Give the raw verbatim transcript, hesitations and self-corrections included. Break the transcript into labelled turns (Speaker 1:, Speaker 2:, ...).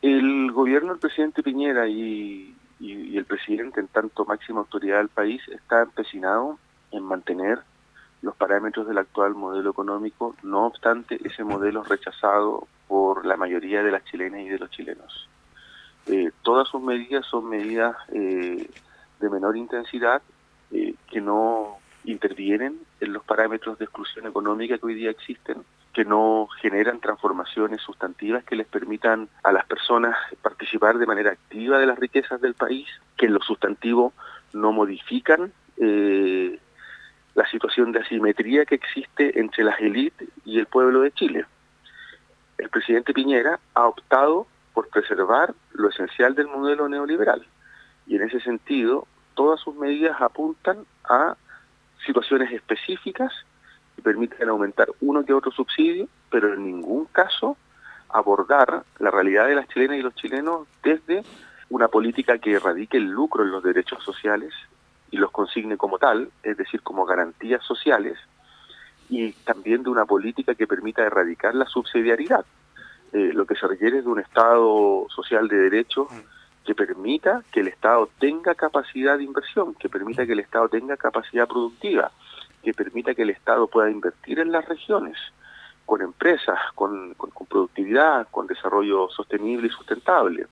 Speaker 1: El gobierno del presidente Piñera y, y, y el presidente, en tanto máxima autoridad del país, está empecinado en mantener los parámetros del actual modelo económico, no obstante ese modelo es rechazado por la mayoría de las chilenas y de los chilenos. Eh, todas sus medidas son medidas eh, de menor intensidad eh, que no intervienen en los parámetros de exclusión económica que hoy día existen, que no generan transformaciones sustantivas que les permitan a las personas participar de manera activa de las riquezas del país, que en lo sustantivo no modifican eh, la situación de asimetría que existe entre las élites y el pueblo de Chile. El presidente Piñera ha optado por preservar lo esencial del modelo neoliberal y en ese sentido todas sus medidas apuntan a situaciones específicas que permiten aumentar uno que otro subsidio, pero en ningún caso abordar la realidad de las chilenas y los chilenos desde una política que erradique el lucro en los derechos sociales y los consigne como tal, es decir, como garantías sociales, y también de una política que permita erradicar la subsidiariedad. Eh, lo que se requiere es de un Estado social de derecho que permita que el Estado tenga capacidad de inversión, que permita que el Estado tenga capacidad productiva, que permita que el Estado pueda invertir en las regiones, con empresas, con, con, con productividad, con desarrollo sostenible y sustentable.